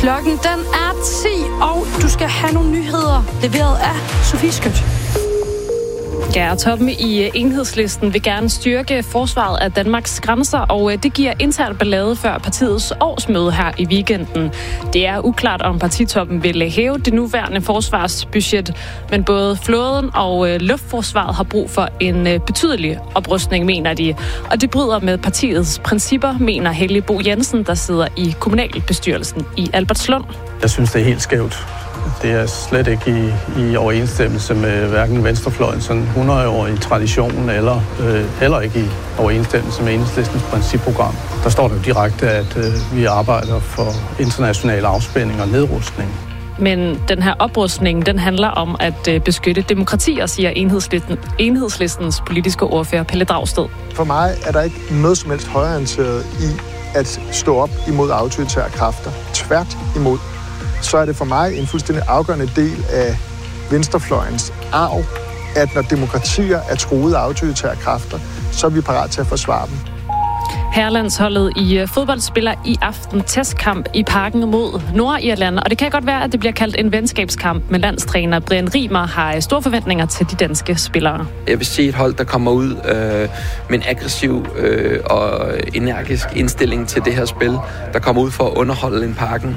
Klokken den er 10, og du skal have nogle nyheder leveret af Sofie Skødt. Ja, toppen i Enhedslisten vil gerne styrke forsvaret af Danmarks grænser, og det giver intern ballade før partiets årsmøde her i weekenden. Det er uklart, om partitoppen vil hæve det nuværende forsvarsbudget, men både flåden og luftforsvaret har brug for en betydelig oprustning, mener de. Og det bryder med partiets principper, mener Helge Bo Jensen, der sidder i kommunalbestyrelsen i Albertslund. Jeg synes, det er helt skævt. Det er slet ikke i overensstemmelse med hverken venstrefløjens 100-årige tradition, eller heller ikke i overensstemmelse med Enhedslistens principprogram. Der står der direkte, at vi arbejder for international afspænding og nedrustning. Men den her oprustning, den handler om at beskytte demokratier, siger Enhedslistens politiske ordfører Pelle Dragsted. For mig er der ikke noget som helst højreorienteret i at stå op imod autoritære kræfter. Tvært imod. Så er det for mig en fuldstændig afgørende del af venstrefløjens arv, at når demokratier er truet af autoritære kræfter, så er vi parat til at forsvare dem. Herrelandsholdet i fodbold spiller i aften testkamp i Parken mod Nordirland, og det kan godt være, at det bliver kaldt en venskabskamp, med landstræner Brian Riemer har store forventninger til de danske spillere. Jeg vil se et hold, der kommer ud med en aggressiv og energisk indstilling til det her spil, der kommer ud for at underholde en Parken.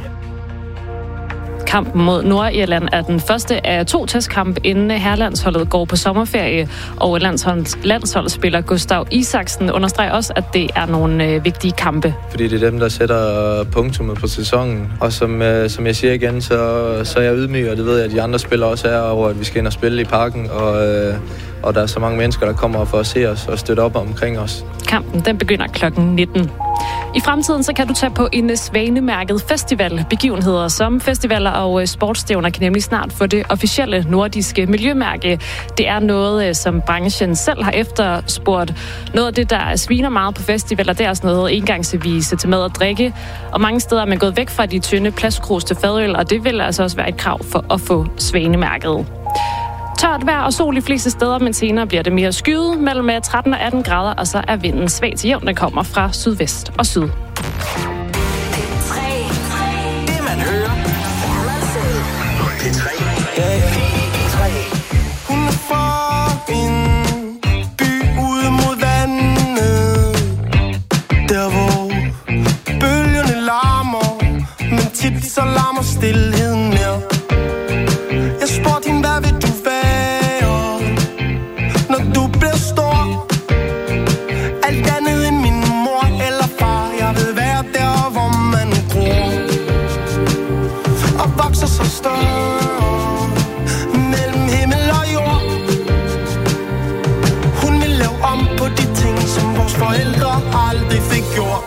Kampen mod Nordirland er den første af 2 testkampe, inden herrelandsholdet går på sommerferie, og landsholdsspiller Gustav Isaksen understreger også, at det er nogle vigtige kampe. Fordi det er dem, der sætter punktummet på sæsonen. Og som jeg siger igen, så er jeg ydmyg, og det ved jeg, at de andre spillere også er over, at vi skal ind og spille i Parken, og der er så mange mennesker, der kommer for at se os og støtte op omkring os. Kampen den begynder klokken 19. I fremtiden så kan du tage på en svanemærket festivalbegivenheder, som festivaler og sportsstævner kan nemlig snart få det officielle nordiske miljømærke. Det er noget, som branchen selv har efterspurgt. Noget af det, der sviner meget på festivaler, det er også noget engangsservice til mad og drikke. Og mange steder er man gået væk fra de tynde plastkrus til fadøl, og det vil altså også være et krav for at få svanemærket. Tørt vejr og sol i fleste steder, men senere bliver det mere skyet mellem 13 og 18 grader, og så er vinden svag til jævn, der kommer fra sydvest og syd. Hun er fra en by ude mod vandet, der hvor bølgerne larmer, men tit så larmer stilheden mere. Jeg spurgte hende, hvad vil du være, når du bliver stor? Alt andet end min mor eller far. Jeg vil være der, hvor man gror og vokser så større mellem himmel og jord. Hun vil lave om på de ting, som vores forældre aldrig fik gjort.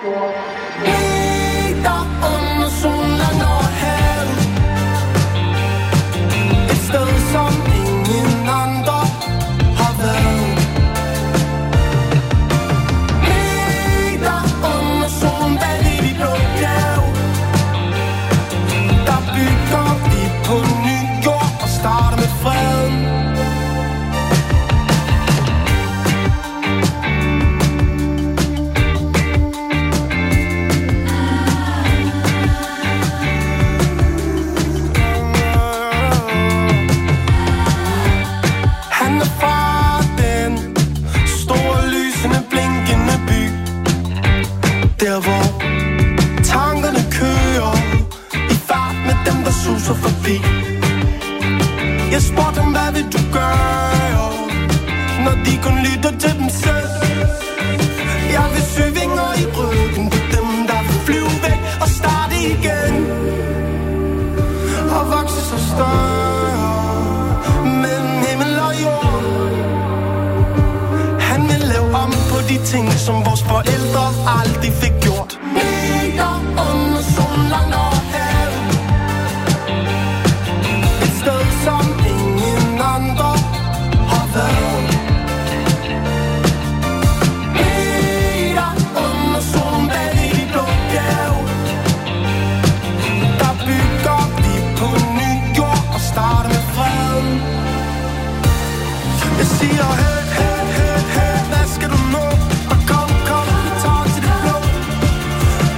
Der under solen og havet, et sted som ingen andre har været. Der under solen bag de blå bjerg, der bygger vi på ny jord og starter med freden. Han er fra den store, lysende, blinkende by, der hvor tankerne kører i fart med dem, der suser forbi. Jeg spurgte dem, hvad vil du gøre, når de kun lytter til dem selv? Jeg vil søge vinger i ryggen på dem, der vil flyve væk og starte igen og vokse så større mellem himmel og jord. Han vil lave om på de ting, som vores forældre aldrig fik gjort. Meter under solen, langt over havet, et sted som ingen andre har været. Meter under solen bag de blå bjerg, der bygger vi på ny jord og starter med freden. Jeg siger hey, hey, hey, hey, hvad skal du nå? Og kom, vi tager til det blå.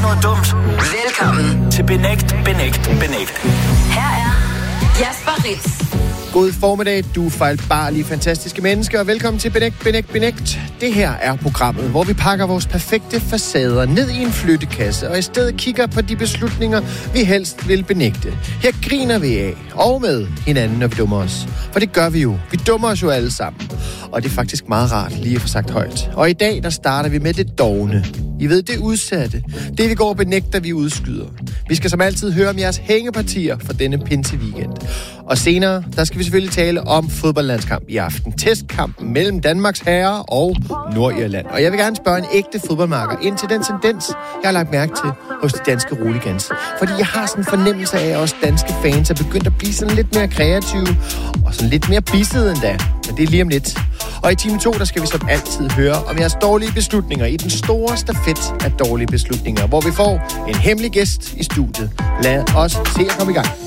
noget dumt. Velkommen til Benægt. Her er Jasper Ritz. God formiddag, du fejlbarlige, fantastiske mennesker, og velkommen til Benægt. Det her er programmet, hvor vi pakker vores perfekte facader ned i en flyttekasse, og i stedet kigger på de beslutninger, vi helst vil benægte. Her griner vi af og med hinanden, når vi dummer os. For det gør vi jo. Vi dummer os jo alle sammen. Og det er faktisk meget rart lige at få sagt højt. Og i dag, der starter vi med det dovne. I ved, det udsatte. Det, vi går og benægter, vi udskyder. Vi skal som altid høre om jeres hængepartier for denne pinseweekend. Og senere, der skal vi selvfølgelig tale om fodboldlandskamp i aften. Testkampen mellem Danmarks herrer og Nordirland. Og jeg vil gerne spørge en ægte fodboldmarker ind til den tendens, jeg har lagt mærke til hos de danske roligans. Fordi jeg har sådan en fornemmelse af, at os danske fans er begyndt at blive sådan lidt mere kreative og sådan lidt mere bissede endda. Men det er lige om lidt. Og i time 2, der skal vi som altid høre om jeres dårlige beslutninger i den store stafet af dårlige beslutninger, hvor vi får en hemmelig gæst i studiet. Lad os se at komme i gang.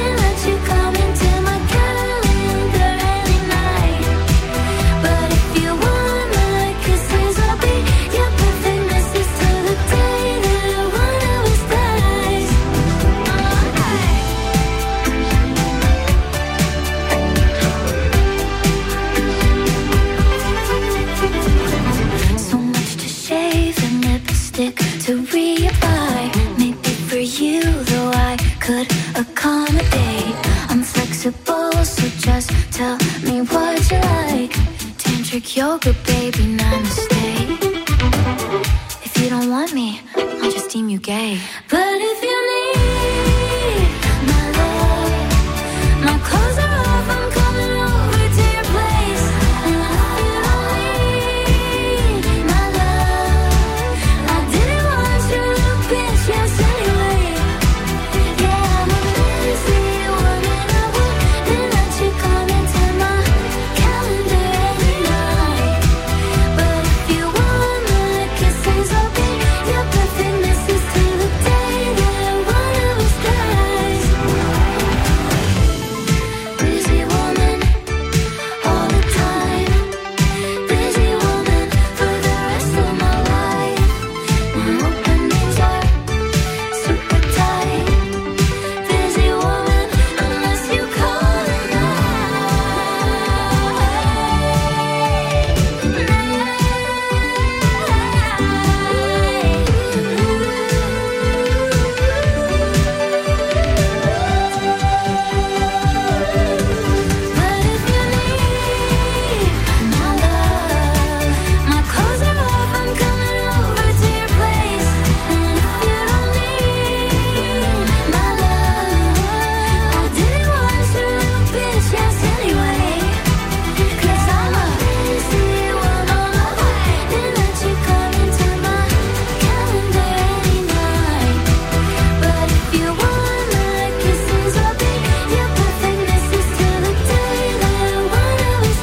If you Tantric yoga, baby, namaste. If you don't want me, I'll just deem you gay. But if you need my love, my clothes are off, I'm coming over to your place. And if you don't need my love, I didn't want you to bitch, yes anyway. Yeah, I'm a busy woman, I wouldn't let you come into my calendar any night. But if you want my kisses, I'll be your perfect missus till the day that one of us dies. Busy woman, all the time. Busy woman for the rest of my life. My openings are super tight. Busy woman, unless you call it But if you need my love, my clothes are off, I'm coming over to your place. And if you don't need my love, I didn't want you to bitch, yes anyway. 'Cause I'm a busy woman, I wouldn't let you come into my calendar any night. But if you want my kisses, I'll be your perfect missus till the day that one of us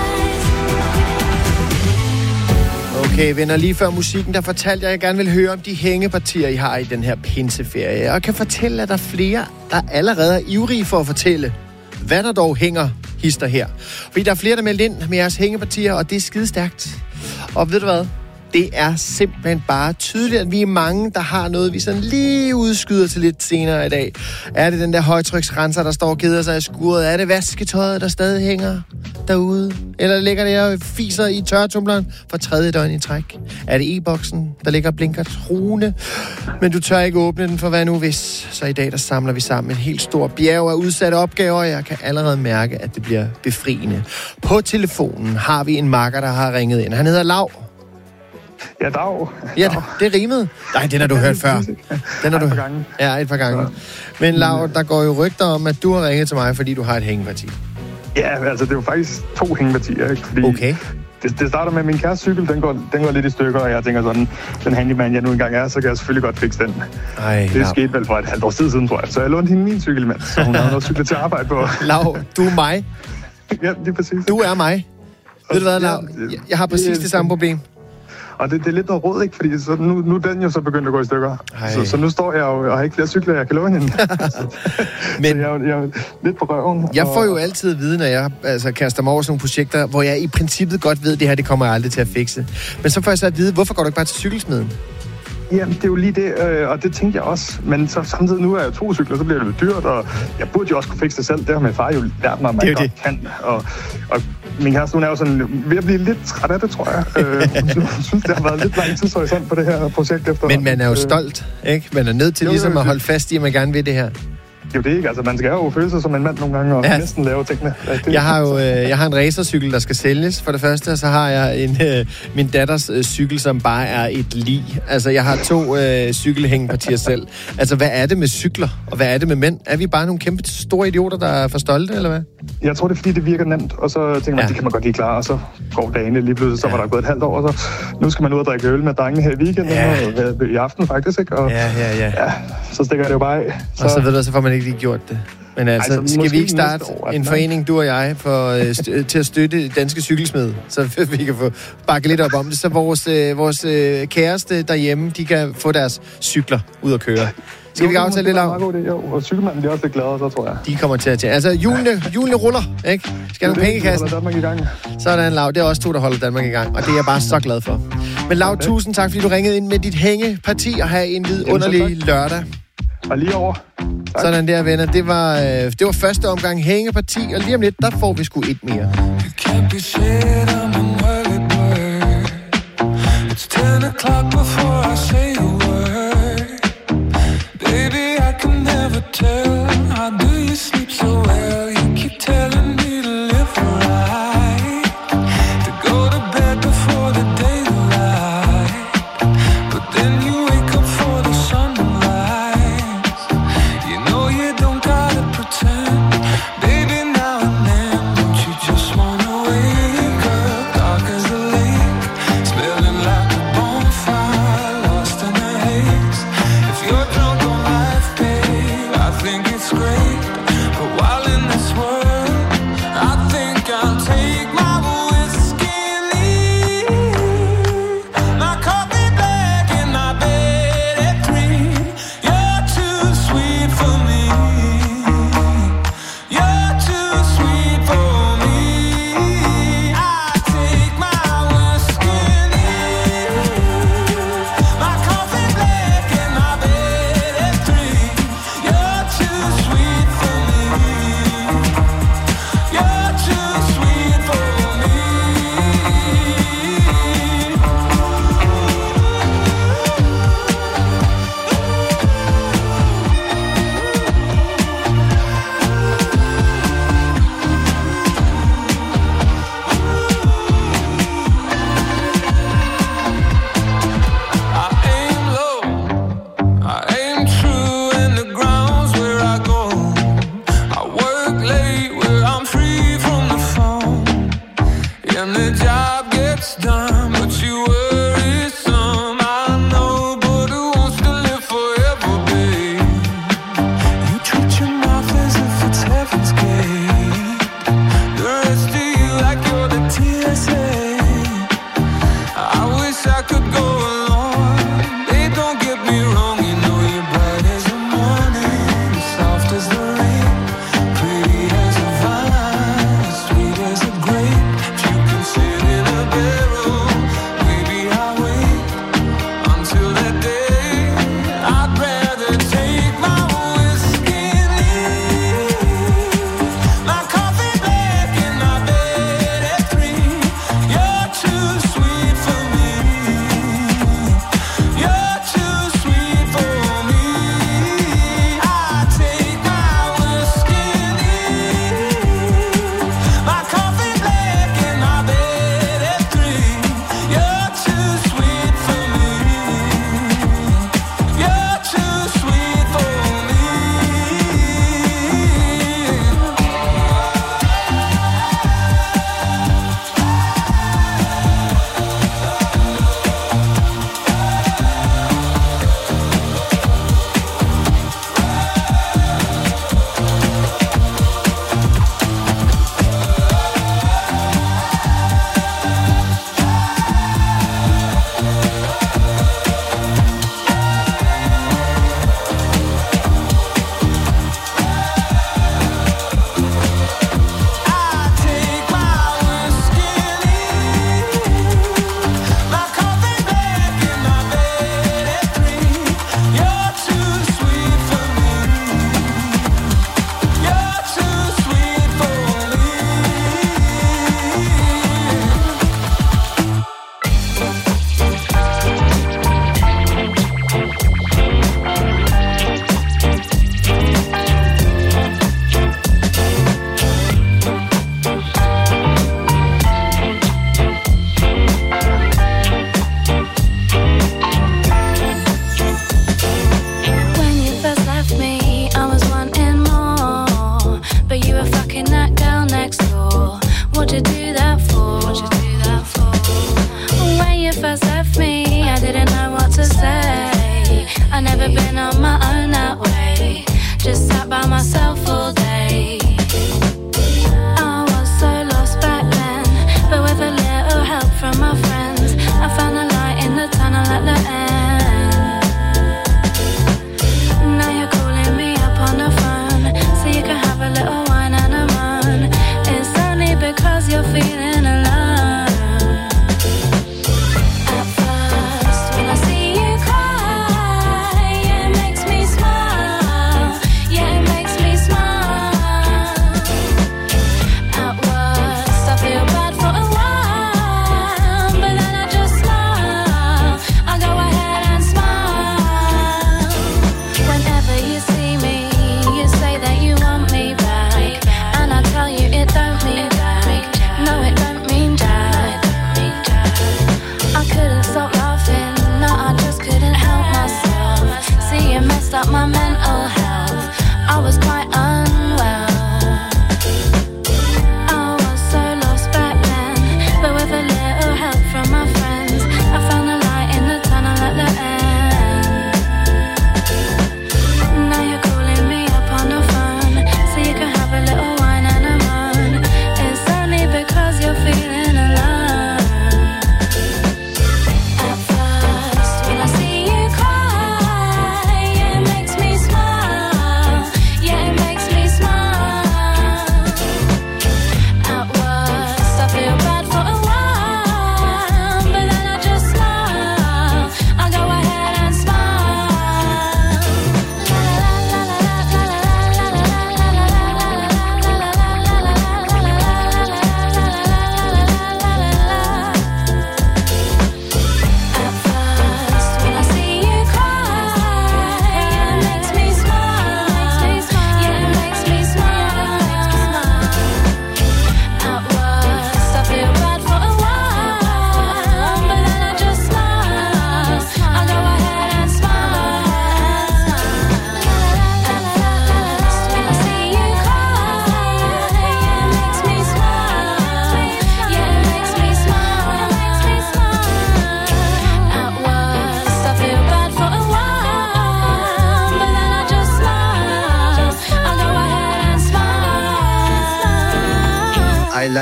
dies. Okay, venner, lige før musikken, der fortalte jeg gerne vil høre om de hængepartier, I har i den her pinseferie. Og kan fortælle, at der er flere, der allerede er ivrige for at fortælle, hvad der dog hænger hister her. Fordi der er flere, der meldt ind med jeres hængepartier, og det er skidestærkt. Og ved du hvad? Det er simpelthen bare tydeligt, at vi er mange, der har noget, vi sådan lige udskyder til lidt senere i dag. Er det den der højtryksrenser, der står og keder sig i skuret? Er det vasketøjet, der stadig hænger derude? Eller ligger det og fiser i tørretumbleren for 3. døgn i træk? Er det e-boksen, der ligger og blinker truende? Men du tør ikke åbne den, for hvad nu hvis? Så i dag, der samler vi sammen en helt stor bjerg af udsatte opgaver, og jeg kan allerede mærke, at det bliver befriende. På telefonen har vi en makker, der har ringet ind. Han hedder Lav. Ja, dag. Ja, det rimede. Nej, den har du hørt før. Den har du et par gange. Ja, et par gange. Men Lav, der går jo rygter om, at du har ringet til mig, fordi du har et hængeparti. Ja, altså det er jo faktisk 2 hængepartier, ikke? Fordi Okay. det starter med min kæres cykel, den går lidt i stykker, og jeg tænker sådan, den handyman, jeg nu engang er, så kan jeg selvfølgelig godt fikse den. Ej, Det skete vel for et halvt års tid siden, tror jeg. Så jeg lånte hende min cykel imens, så hun har noget cykel til at arbejde på. Lav, du er mig. Ja, det er præcis. Du er mig. Ved du hvad, Lav? Jeg har præcis det samme problem. Og det er lidt noget råd, ikke? Fordi så nu er den jo så begyndt at gå i stykker. Så nu står jeg jo og har ikke flere cykler, jeg kan låne hende. Men så jeg er lidt på røven. Jeg får jo altid at vide, når jeg kaster mig over sådan nogle projekter, hvor jeg i princippet godt ved, at det her det kommer jeg aldrig til at fikse. Men så får jeg så at vide, hvorfor går du ikke bare til cykelsmeden? Jamen, det er jo lige det, og det tænkte jeg også. Men så samtidig, nu er jeg 2 cykler, så bliver det jo dyrt, og jeg burde jo også kunne fikse det selv. Det har min far jo lært mig, at man godt kan. Og min kæreste, hun er jo sådan ved at blive lidt træt af det, tror jeg. Hun synes, det har været lidt lang tidshorisont på det her projekt efter. Men man er jo stolt, ikke? Man er nødt til ligesom at holde fast i, at man gerne vil det her. Det er jo det, ikke? Altså, man skal jo føle sig som en mand nogle gange, og næsten lave tingene. Jeg har en racercykel, der skal sælges for det første, og så har jeg min datters cykel, som bare er et lig. Altså, jeg har 2 cykelhængepartier selv. Altså, hvad er det med cykler, og hvad er det med mænd? Er vi bare nogle kæmpe store idioter, der er for stolte, eller hvad? Jeg tror, det er, fordi det virker nemt, og så tænker man, det kan man godt lige klare, og så går dagene lige pludselig, så var der gået et halvt år, og så nu skal man ud og drikke øl med drengene her i weekenden, og i aften faktisk, ikke? Og, så stikker det jo bare af. Og så ved du, så får man ikke lige gjort det. Men altså, skal vi ikke starte en forening, du og jeg, til at støtte danske cykelsmed, så vi kan få bakket lidt op om det, så vores kæreste derhjemme, de kan få deres cykler ud og køre. Skal vi ikke aftale lidt om? Jo, og cykelmanden bliver også lidt gladere, så tror jeg. De kommer til at tage. Altså, hjulene ruller, ikke? Skal have nogle penge i kassen? Danmark i gang. Sådan, Lav. Det er også 2, der holder Danmark i gang, og det er jeg bare så glad for. Men Lav, tusind tak, fordi du ringede ind med dit hængeparti, og have en vidunderlig lørdag. Og lige over. Tak. Sådan der, venner. Det var første omgang hængeparti, og lige om lidt, der får vi sgu et mere. It's 10 o'clock before I say a word. Baby, I can never tell. How do you sleep so well? You keep telling me to live right, to go the job gets done, but you worry some. I know, but who wants to live forever, babe? You treat your mouth as if it's heaven's gate. The rest of you like you're the TSA. I wish I could go along. They don't get me wrong, you know you're bright as the morning, soft as the rain, pretty as a vine, sweet as a grape. If you can sit in a barrel, maybe I'll wait.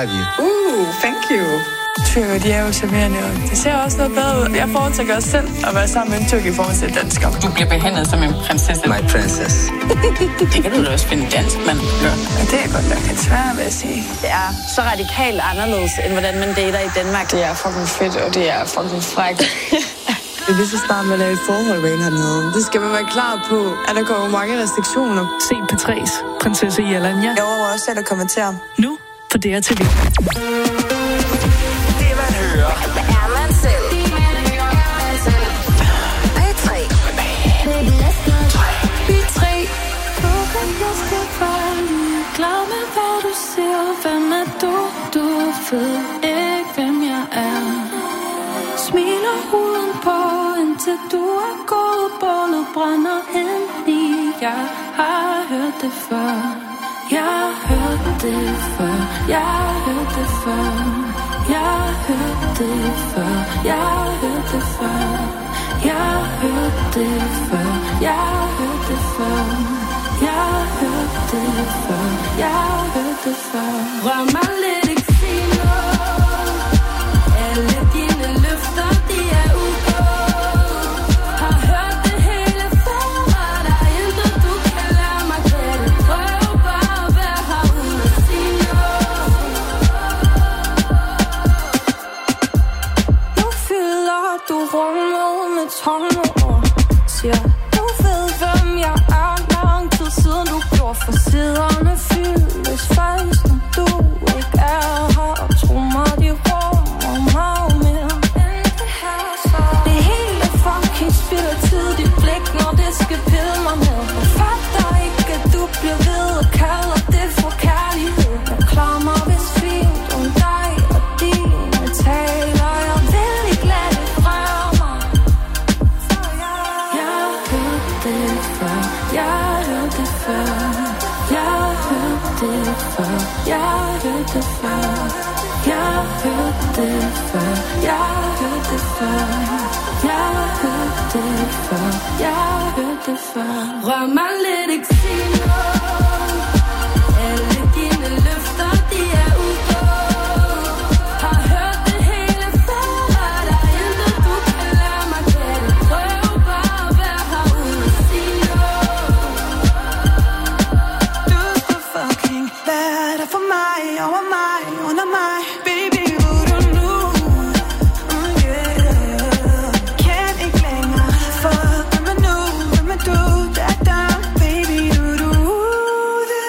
have you. Thank you. Tyrker, de er jo charmerende, og det ser også noget bedre ud. Jeg foretrækker også selv at være sammen med en tyrk i forhold til dansker. Du bliver behandlet som en prinsesse. My princess. Det kan du da også finde dansk, mand. Ja, det er godt nok lidt svært, vil jeg sige. Det er så radikalt anderledes, end hvordan man dater i Danmark. Det er fucking fedt, og det er fucking frækt. Det er lige så snart, man laver et forhold med en hernede. Det skal man være klar på, at der kommer mange restriktioner. Se P3's prinsesse Jelanja. Jeg overgår også selv at kommentere. Nu på DRTV. Glad med hvad du siger. Hvem er du? Du ved ikke hvem jeg er. Smiler huden på indtil du er gået. Bålet brænder ind i. Jeg har hørt det før. Jeg har hørt det før. Jeg har hørt det før. Jeg har hørt det før. Jeg har hørt det før. Jeg har hørt det før. Jeg har hørt det før. Jeg har hørt det før. Jeg har hørt det før. Rør mig lidt, ikke sig noget. Alle dine løfter, de er udgået. Har hørt det hele før. Der er intet, du kan lære mig gætte. Prøv bare at være herude og sige noget. Nu fylder du rummet med tomme ord. Siger, du ved, hvem jeg er. Siden du gjorde for siderne fyldes faktisk, når du ikke er her. Og tro mig, de rummer meget mere end det her. Så det hele fucking spilder tid, dit blik, når det skal pille mig ned. Jeg fatter ikke, at du bliver ved og kalder det for kærlighed. Jeg klarer mig vist fint om dig og dine taler. Jeg vil ikke lade det røre mig. For jeg har hørt det før. Jeg har hørt det før. Jeg har hørt det før. Jeg har hørt det før. Jeg har hørt det før. Jeg har hørt det før. Jeg har hørt det før. Jeg har hørt det før. Rør mig lidt, ikke sig noget. Alle dine løfter, de er udgået. Har hørt det hele før. Der er intet, du kan lære mig gætte. Prøv bare at være herude og sige noget. Hvad er der for mig, over mig, under mig? Baby, would du nu? Yeah. Kan ikke længere, for hvem er nu? Hvem er du? Da, baby, du det?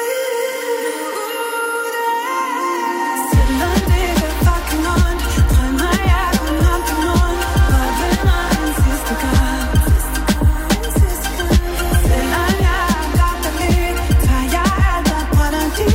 Selvom det gør fucking ondt, drømmer jeg kun om din mund. Og vender en sidste gang. Selvom jeg har godt dig lidt, tager jeg alt og brænder dit.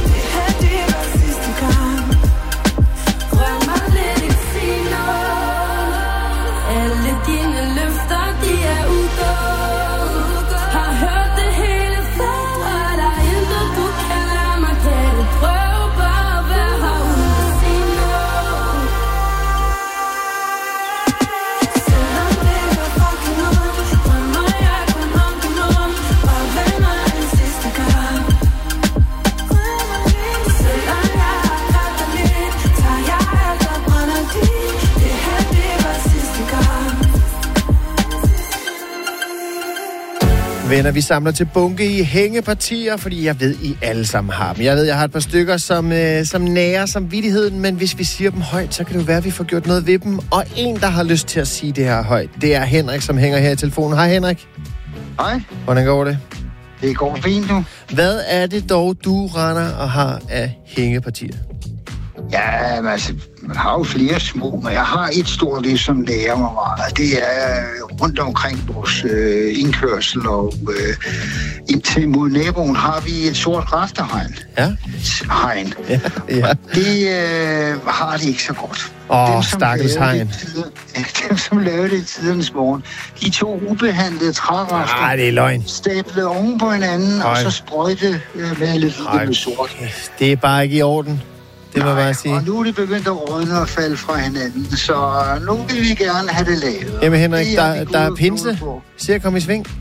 Venner, vi samler til bunke i hængepartier, fordi jeg ved, I alle sammen har dem. Jeg ved, jeg har et par stykker, som nærer samvittigheden, men hvis vi siger dem højt, så kan det jo være, at vi får gjort noget ved dem. Og en, der har lyst til at sige det her højt, det er Henrik, som hænger her i telefonen. Hej Henrik. Hej. Hvordan går det? Det går fint nu. Hvad er det dog, du render og har af hængepartier? Ja, altså, man har jo flere små, men jeg har et stort, det som nærer mig meget. Det er rundt omkring vores indkørsel, og indtil mod naboen har vi et sort rafterhegn. Ja. Hegn. Ja. Og det har det ikke så godt. Stakkels hegn. Dem, som lavede det i tidernes morgen, de to ubehandlede trærafter. Det er løgn. Stablede oven på hinanden, og så sprøjte med lidt med sort. Det er bare ikke i orden. Det må jeg bare sige. Og nu er det begyndt at rådne og falde fra hinanden, så nu vil vi gerne have det lavet. Jamen Henrik, der er pinse. Se at komme i sving.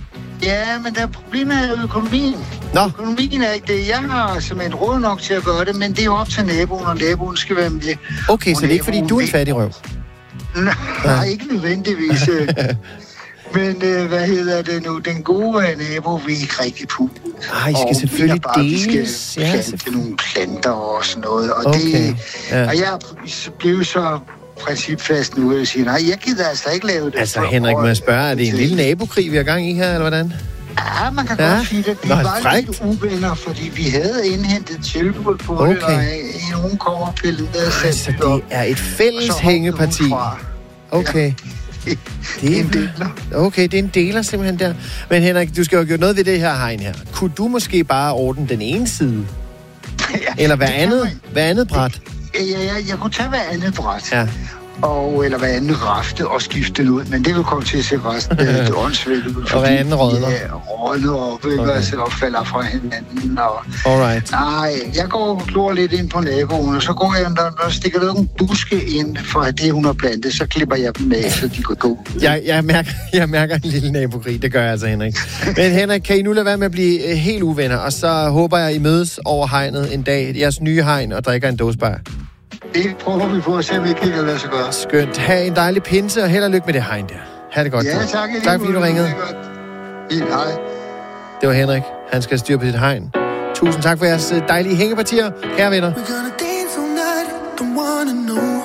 Ja, men der problemet er økonomien. Nå. Økonomien er ikke det. Jeg har simpelthen råd nok til at gøre det, men det er jo op til naboen, og naboen skal være med. Okay, så det er ikke, fordi du er en fattig røv? Nej, ikke nødvendigvis. Men hvad hedder det nu? Den gode nabo vil ikke rigtig putte. I skal selvfølgelig deles. Vi skal plante nogle planter og sådan noget. Og, og jeg blev så principfast nu, og siger, nej, jeg gider altså ikke lave det. Altså, Henrik, må jeg spørge, er det en lille nabokrig, vi har gang i her, eller hvordan? Ja, man kan godt sige det. Vi var lidt uvenner, fordi vi havde indhentet tilbud på det, og nogen kommer og pillede ned. Altså, det er et fælles hængeparti. Okay. Det er en deler. Okay, det er en deler simpelthen der. Men Henrik, du skal jo have gjort noget ved det her hegn her. Kunne du måske bare ordne den ene side? Eller hver andet bræt? Jeg kunne tage hver andet bræt. Ja. Eller hver anden rafte og skifte den ud. Men det vil komme til at se resten af det åndsvægt ud. Og hver anden rådner? Ja, rådner op, og falder fra hinanden. Alright. Nej, jeg går og glor lidt ind på naboen, og så går jeg, der stikker der en buske ind for at det, hun har plantet, så klipper jeg dem af, så de kan gå. Jeg mærker en lille nabokrig, det gør jeg altså, Henrik. Men Henrik, kan I nu lade være med at blive helt uvenner, og så håber jeg, I mødes over hegnet en dag, jeres nye hegn, og drikker en dåsebajer. Det prøver vi på at se, om vi kan lade sig gøre. Skønt. Ha' en dejlig pinse, og held og lykke med det hegn der. Ha' det godt. Ja, tak. Tak fordi du ringede. Hej. Det var Henrik. Han skal styre på sit hegn. Tusind tak for jeres dejlige hængepartier, kære venner. We're gonna dance all night, don't wanna know.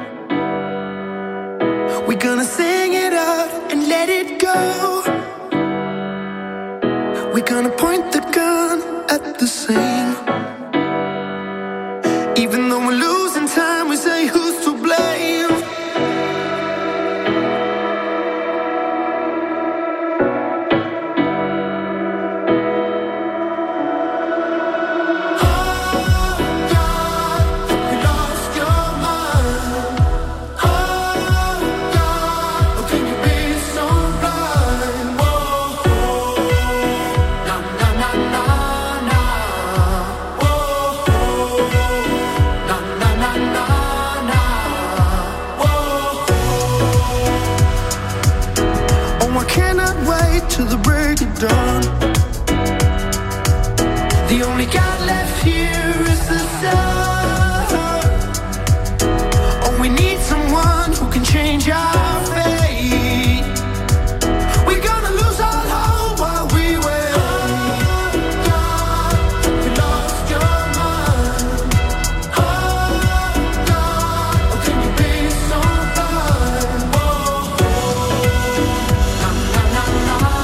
We're gonna sing it out and let it go. We're gonna point the gun at the same. Even though we're losing time, we say who's to blame. To the break of dawn. The only God left here is the sun. Oh, we need someone who can change our fate. We're gonna lose all hope while we wait. Oh, God, we lost your mind. Oh, God, oh, can you be so blind? Whoa, na, na, na, na.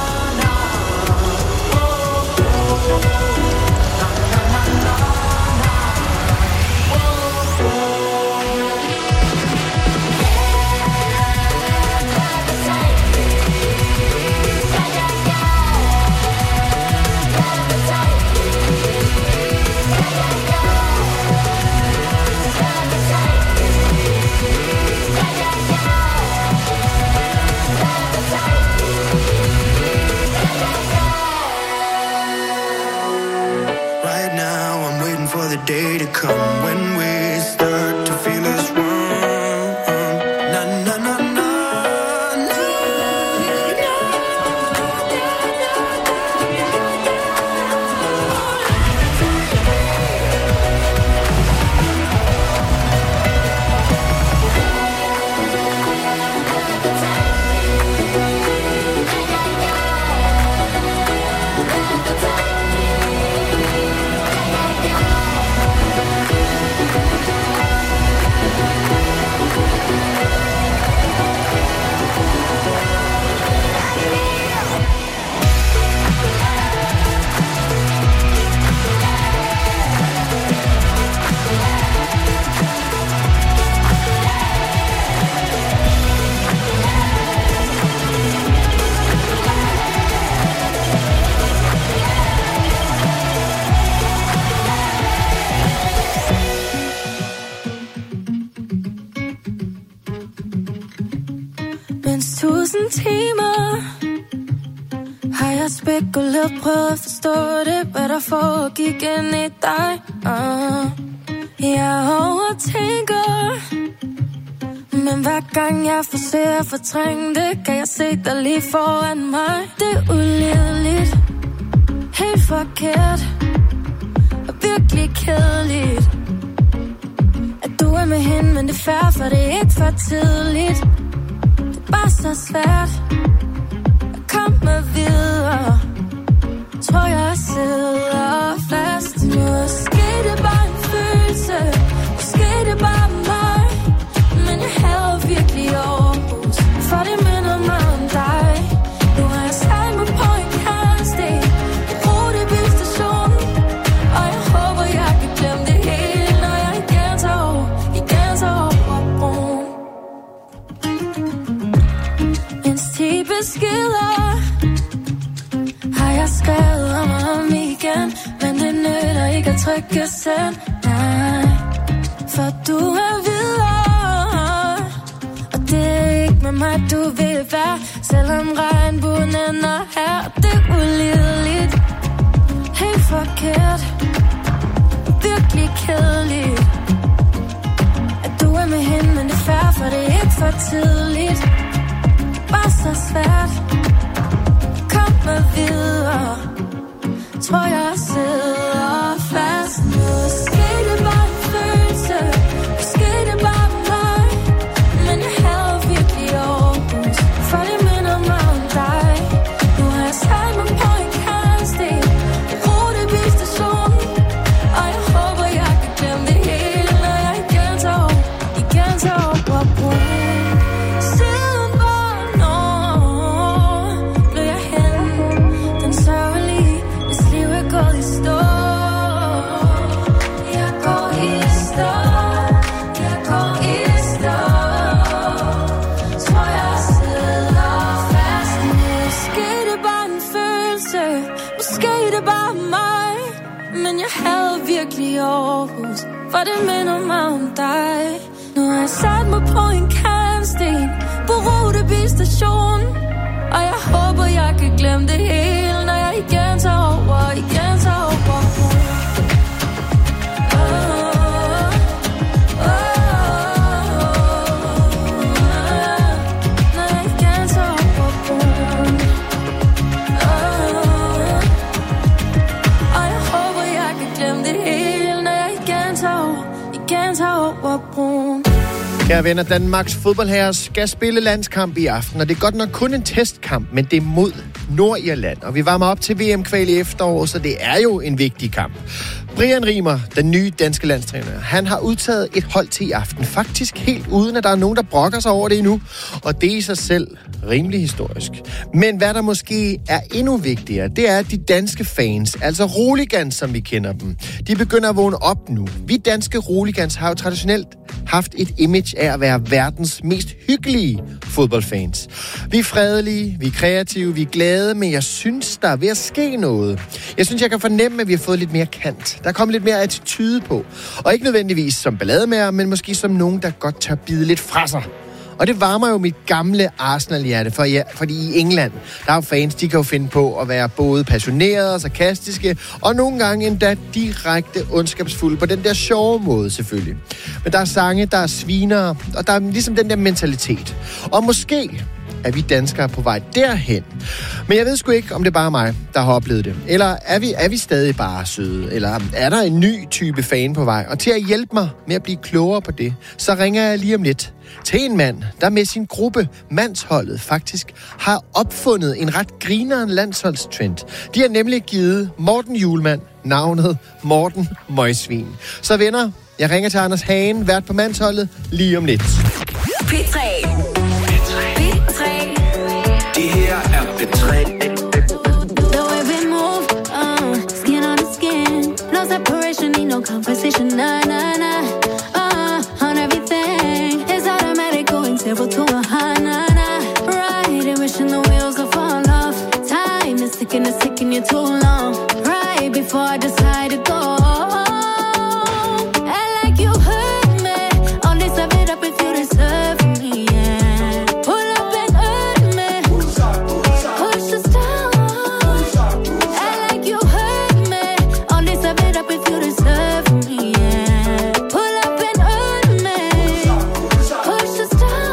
The day to come when we start to feel us wrong. Na na na na na. Mens 1000 timer har jeg spekuleret, prøvet at forstå det, hvad der foregik ind i dig. Jeg overtænker, Men hver gang jeg forsøger at fortrænge det, kan jeg se dig lige foran mig. Det er ulideligt, helt forkert og virkelig kedeligt, at du er med hende, men det er fair, for det er ikke for tidligt. Det er bare så svært at komme videre. Tror jeg sidder fast. Måske det bare en følelse, måske det bare mig, men jeg havde virkelig Aarhus, for det minder mig om dig. Nu har jeg sat mig på en kantsten i Rutebilstationen, og jeg håber jeg kan glemme det hele, når jeg igen tager over broen. Mens 10 beskeder har jeg skrevet om igen, men det nytter ikke at trykke send. Nej, for du er videre, og det er ikke med mig du vil være, selvom regnbuen ender her. Det er ulideligt, helt forkert og virkelig kedeligt, at du er med hende, men det er fair, for det er ikke for tidligt. Bare så svært, kom med videre. Tror jeg sidder fast. Måske det bare en følelse, måske det bare mig, men jeg havde virkelig Aarhus, for det minder mig om dig. Nu har jeg sat mig på en kantsten i Rutebilstationen, og jeg håber jeg kan glemme det hele, når jeg igen tager over broen. Siden hvornår blev jeg henne, den sørgelige, hvis liv er gået i stå. Jeg går i stå, jeg går i stå. Tror jeg sidder fast. Måske det bare en følelse, måske det bare mig, men jeg havde virkelig Aarhus, for det minder mig om dig. Nu har jeg sat mig på en kantsten på Rutebilstationen, og jeg håber jeg kan glemme det hele, når jeg igen tager over broen. Når jeg igen tager over broen. Og jeg håber jeg kan glemme det hele, når jeg igen tager over broen. Kære venner, Danmarks fodboldherrer skal spille landskamp i aften, og det er godt nok kun en testkamp, men det er mod Nordirland. Og vi varmer op til VM-kval i efteråret, så det er jo en vigtig kamp. Brian Riemer, den nye danske landstræner, han har udtaget et hold til i aften. Faktisk helt uden, at der er nogen, der brokker sig over det endnu. Og det er i sig selv rimelig historisk. Men hvad der måske er endnu vigtigere, det er, at de danske fans, altså roligans, som vi kender dem, de begynder at vågne op nu. Vi danske roligans har jo traditionelt haft et image af at være verdens mest hyggelige fodboldfans. Vi er fredelige, vi er kreative, vi er glade, men jeg synes, der er ved at ske noget. Jeg synes, jeg kan fornemme, at vi har fået lidt mere kant. Der er kommet lidt mere attitude på. Og ikke nødvendigvis som ballademager, men måske som nogen, der godt tør bide lidt fra sig. Og det varmer jo mit gamle Arsenal-hjerte, fordi i England, der er jo fans, de kan jo finde på at være både passionerede og sarkastiske, og nogle gange endda direkte ondskabsfulde, på den der sjove måde selvfølgelig. Men der er sange, der er svinere, og der er ligesom den der mentalitet. Og måske er vi danskere på vej derhen. Men jeg ved sgu ikke, om det er bare mig, der har oplevet det. Eller er vi stadig bare søde? Eller er der en ny type fan på vej? Og til at hjælpe mig med at blive klogere på det, så ringer jeg lige om lidt til en mand, der med sin gruppe Mandsholdet faktisk har opfundet en ret grineren landsholdstrend. De har nemlig givet Morten Hjulmand navnet Morten Møgsvin. Så venner, jeg ringer til Anders Hagen, vært på Mandsholdet, lige om lidt. P3. Det her er P3. The way we move, skin on skin, no separation, need no conversation, nah, nah, nah. On everything, it's automatic, going several to a high, nah, nah. Right, wishing the wheels will fall off. Time is ticking you too long. Right before I decide to go. Push the stop.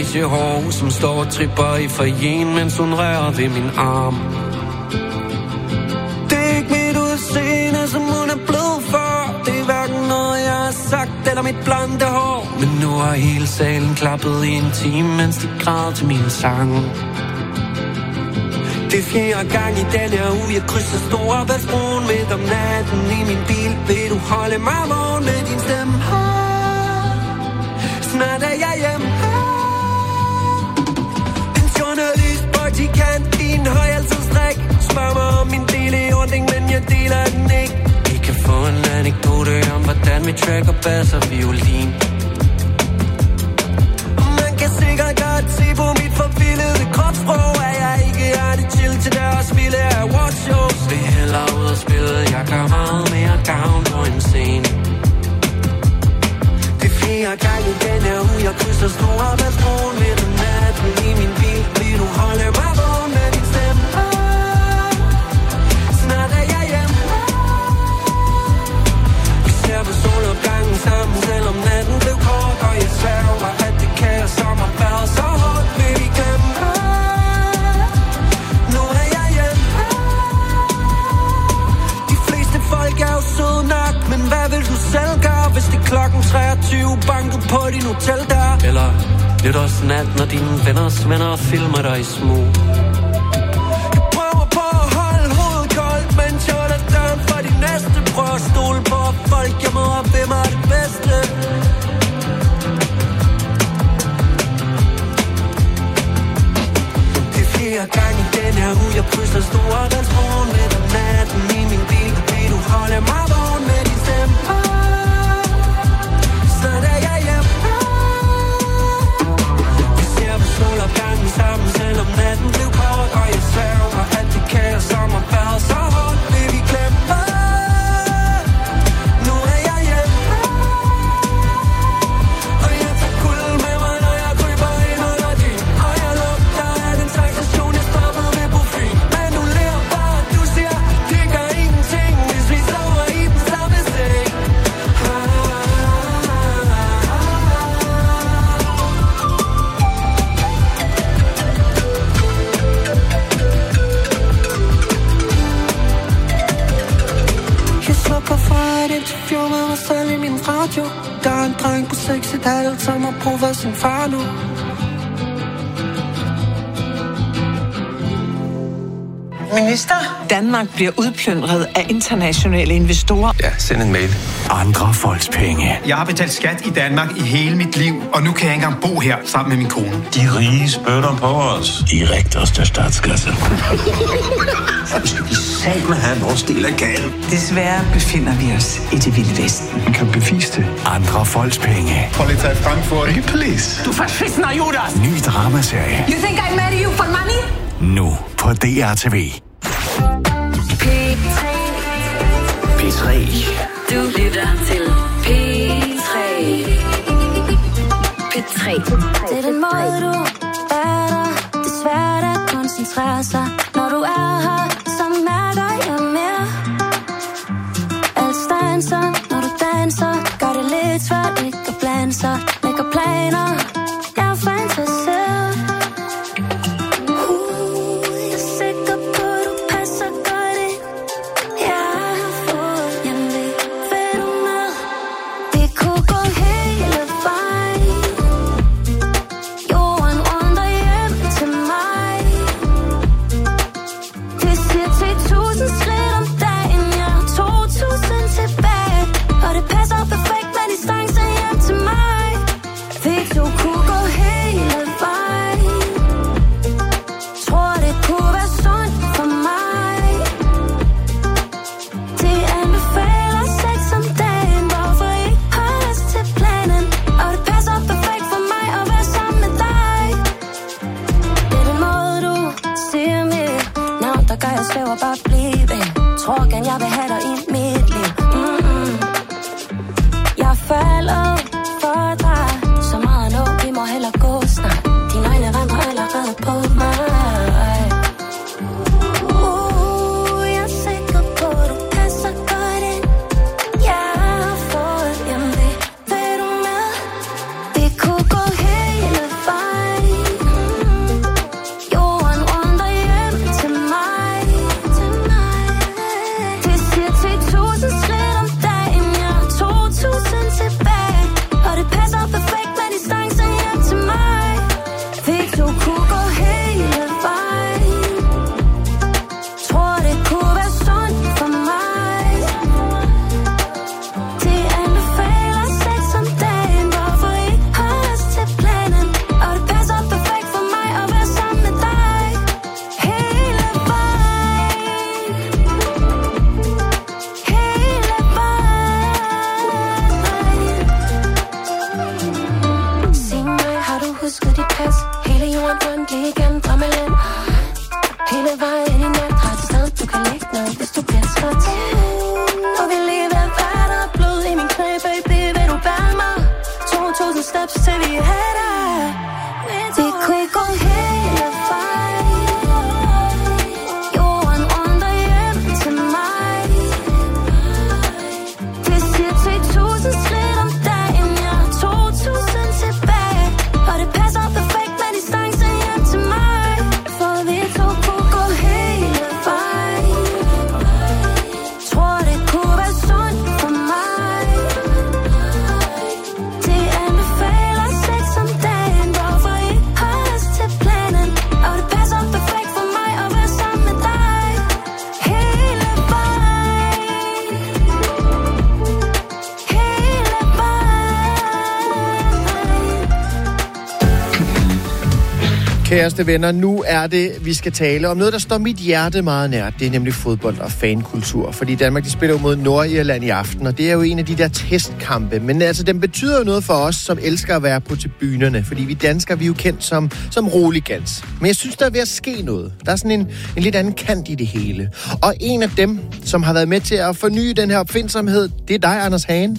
beige hår, som står og tripper i foyen, mens hun rører ved min arm. Det er ikke mit udseende, som hun er blevet før. Det er hverken noget, jeg har sagt, eller mit blonde hår. Men nu har hele salen klappet i en time, mens de græd til min sang. Det er 4. gang i den her uge, jeg krydser Storebæltsbroen midt om natten i min bil. Vil du holde mig vågen med din stemme? Snart er jeg hjemme. En journalist, praktikant i en højaltidsstrik. Spørg mig om min del i ordning, men jeg deler den ikke. Vi kan få en anekdote om, hvordan vi tracker bass og violin. Og man kan sikkert godt se på mit forvildede kropssprog, at jeg ikke er det chill til deres vilde awardshows. Vil hellere ud og spille, jeg gør meget mere gavn på en scene. Det er 4. gang i den her uge, jeg krydser Storebæltsbroen midt om natten i min bil. Vil du holde mig vågen med din stemme? Snart er jeg hjemme. Vi ser på solopgangen sammen, selvom natten blev kort. Og jeg sværger, at det kaos som har været så hårdt. Vil vi glemme? Nu er jeg hjemme. De fleste folk er jo søde nok, men hvad vil du selv gøre, hvis det klokken 23 banker på din hoteldør? Eller nytårsnat, når dine venner filmer dig i smug. Jeg prøver på at holde hovedet koldt, mens jeg holder døren for de næste. Prøv at stole på folk, jeg møder ved mig det bedste. Det er 4. gang i den her uge, jeg krydser Storebæltsbroen midt om natten i min bil. Vil du holde mig vågen med din stemme? Snart er jeg hjemme. Vi ser på solopgangen sammen, selvom natten blev kort. Og jeg sværger, at det kaos som har været så hårdt. Vil vi glemme? Nu er jeg hjemme. Og jeg tager kul med mig, når jeg kryber ind under din. Og jeg lugter af den slags station, jeg stoppede ved på Fyn. Men du lærer bare, du siger, det gør ingenting, hvis vi sover i den samme seng. Jeg slukker for et interview med mig selv i min radio. Der er en dreng på 6,5, som har brug for sin far nu. Minister, Danmark bliver udplyndret af internationale investorer. Ja, send en mail. Andre folks penge. Jeg har betalt skat i Danmark i hele mit liv, og nu kan jeg ikke engang bo her sammen med min kone. De rige spytter på os. I rigtigste statskasse. Så skal vi satme have vores del af gaden. Desværre befinder vi os i det vilde vesten. Man kan bevise det. Andre folks penge. Polizei Frankfurt. Hey, police. Du verschissener Judas! Ny dramaserie. You think I marry you for money? Nu på DRTV. P3. Du lytter til P3. P3. Det er den måde, du er der. Det er svært at koncentrere sig, når du er her. Så mærker jeg mere. Alt stanser, når du danser. Gør det lidt svært ikke at blande sig. Lægger planer. Jeg er fantaseret. Jeg er sikker på, du passer godt ind. Jeg har fået hjemve. kasse. Hele jorden rundt, lige igennem drømmeland. Hele vejen ind i nat, har et sted, du kan lægge ned, hvis du bliver træt. Og vi lige ved vand og blod i min knæ, baby, vil du bære mig? 2000 steps til vi er der. Vi kunne gå hele vejen. Jorden rundt og hjem til mig. Vi siger 10.000 skridt om dagen, ja, 2.000 tilbage. Og det passer perfekt med distancen hjem til mig. For vi to kunne gå hele vejen. Tror det kunne være sundt for mig. Det anbefaler sex om dagen, hvorfor I har os til planen. Og det passer perfekt for mig at være sammen med dig. Hele vejen. Hele vejen. Kæreste venner, nu er det, vi skal tale om noget, der står mit hjerte meget nært. Det er nemlig fodbold og fankultur. Fordi Danmark, de spiller jo mod Nordirland i aften, og det er jo en af de der testkampe. Men altså, den betyder jo noget for os, som elsker at være på tribunerne. Fordi vi danskere, vi er jo kendt som roligans. Men jeg synes, der er ved at ske noget. Der er sådan en lidt anden kant i det hele. Og en af dem, som har været med til at forny den her opfindsomhed, det er dig, Anders Hagen.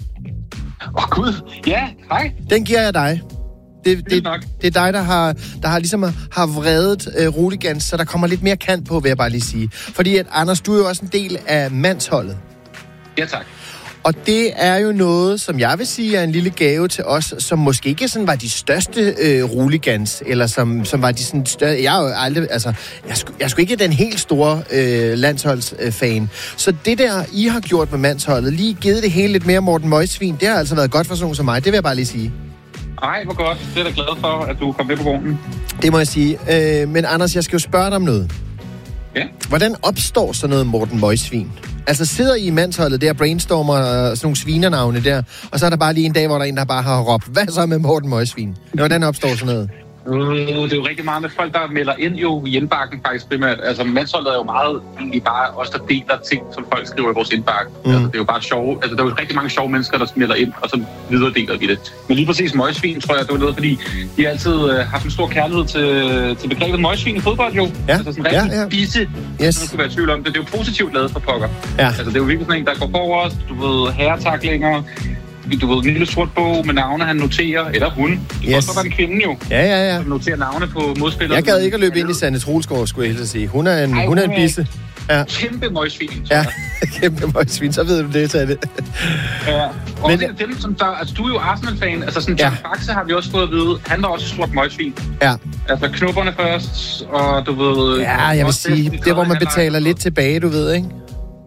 Gud, ja, hej. Den giver jeg dig. Det er dig, der har ligesom har vredet roligans, så der kommer lidt mere kant på, vil jeg bare lige sige. Fordi at, Anders, du er jo også en del af mandsholdet. Ja, tak. Og det er jo noget, som jeg vil sige er en lille gave til os, som måske ikke sådan var de største roligans, eller som var de sådan største. Jeg er jo aldrig, altså, jeg er sgu ikke den helt store landsholdsfan. Så det der, I har gjort med mandsholdet, lige givet det hele lidt mere Morten Møgsvin, det har altså været godt for sådan nogen som mig. Det vil jeg bare lige sige. Ej, hvor godt. Det er da glad for, at du kom med på vognen. Det må jeg sige. Men Anders, jeg skal jo spørge dig om noget. Ja. Hvordan opstår sådan noget Morten Møgsvin? Altså sidder I mandsholdet der, brainstormer sådan nogle svinernavne der, og så er der bare lige en dag, hvor der er en, der bare har råbt, hvad så med Morten Møgsvin? Hvordan opstår sådan noget? Det er jo rigtig meget med folk, der melder ind jo i indbakken faktisk primært. Altså mandsholdet er jo meget egentlig bare os, der deler ting, som folk skriver i vores indbakke. Altså, det er jo bare sjove. Altså der er jo rigtig mange sjove mennesker, der melder ind, og så videre deler vi det. Men lige præcis møgsvin, tror jeg, det var noget, fordi de har altid haft en stor kærlighed til begrebet møgsvin i fodbold jo. Ja. Altså sådan en rigtig bisse, yes. Så man skulle være i tvivl om det. Det er jo positivt lavet for pokker. Ja. Altså det er jo virkelig sådan en, der går forrest, du ved, herretaklinger, du ved, en lille sort bog med navne, han noterer, eller hun. Det kan også være en kvinde jo. Ja. Som noterer navne på modspillere. Jeg gad ikke at løbe ind i Sande Troelsgaard, skulle jeg helt sige. Hun er en bisse. Ja. Kæmpe møgsvin. Ja, kæmpe møgsvin. Så ved du det, så er det. Ja. Og men det er dem, som der... Altså, du er jo Arsenal-fan. Altså, sådan John Faxe har vi også fået at vide. Han var også et stort møgsvin. Ja. Altså, knupperne først, og du ved... Ja, jeg vil sige, det hvor man betaler lidt tilbage, du ved, ikke?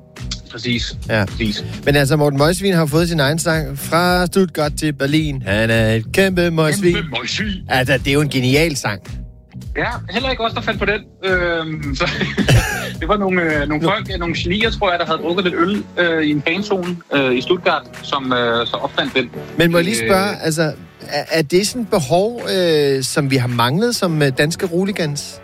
Præcis. Ja. Præcis. Men altså, Morten Møgsvin har fået sin egen sang fra Stuttgart til Berlin. Han er et kæmpe møgsvin. Kæmpe møgsvin. Altså, det er jo en genial sang. Ja, heller ikke også, der faldt på den. Så det var nogle folk, nogle genier, tror jeg, der havde drukket lidt øl i en fanzone i Stuttgart, som så opfandt den. Men må jeg lige spørge, altså, er det sådan et behov, som vi har manglet som danske roligans?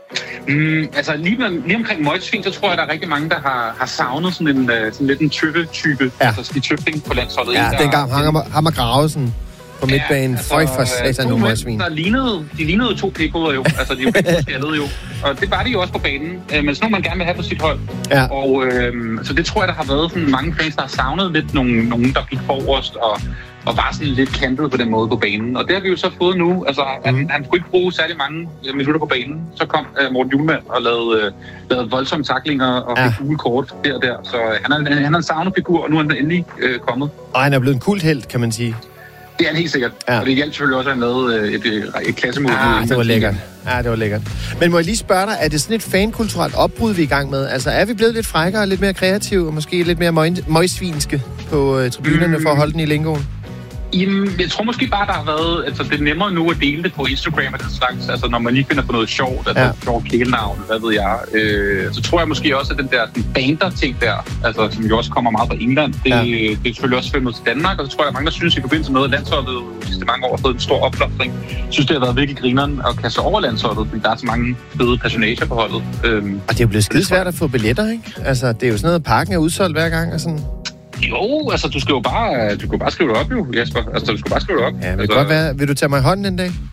Altså lige omkring møgsvin, så tror jeg, der er rigtig mange, der har savnet sådan lidt en type, altså Stig Tøfting på landsholdet. Ja, dengang Hammer Gravesen på midtbanen. Føj for satan nogle møgsvin. De lignede to pikhoveder jo. Altså, de er jo begge skaldede jo. Og det var de jo også på banen. Men sådan nogle, man gerne vil have på sit hold. Ja. Og så det tror jeg, der har været sådan mange fans, der har savnet lidt nogen der gik forrest og var sådan lidt kantet på den måde på banen. Og det har vi jo så fået nu. Altså, han skulle ikke bruge særlig mange minutter på banen. Så kom Morten Hjulmand og lavede voldsomme tacklinger og fik gule kort der og der. Så han er en savnet figur, og nu er han endelig kommet. Og han er blevet en kulthelt, kan man sige. Det er han helt sikkert. Ja. Og det hjalp selvfølgelig også, at han lavede et klassemål. Det var lækkert. Ja, det var lækkert. Men må jeg lige spørge dig, er det sådan et fankulturelt opbrud, vi er i gang med? Altså, er vi blevet lidt frækkere, lidt mere kreative, og måske lidt mere møgsvinske på tribunerne for at holde den i lingoen? Jamen, jeg tror måske bare, der har været... Altså, det er nemmere nu at dele det på Instagram og den slags. Altså, når man lige finder på noget sjovt, altså sjovt kælenavn, hvad ved jeg. Så tror jeg måske også, at den der bander-ting der, altså, som jo også kommer meget fra England, det er selvfølgelig også svømmet til Danmark. Og så tror jeg, mange, der synes i forbindelse med landsholdet de sidste mange år har fået en stor opblomstring. Jeg synes, det har været virkelig grineren at kaste over landsholdet, fordi der er så mange fede personager på holdet. Og det er jo blevet skide svært at få billetter, ikke? Altså, det er jo sådan noget, parken er udsolgt hver gang og sådan... Jo, altså du skal jo bare skrive det op jo, Jesper. Altså du skal bare skrive det op. Ja, men altså, godt være. Vil du tage mig i hånden en dag?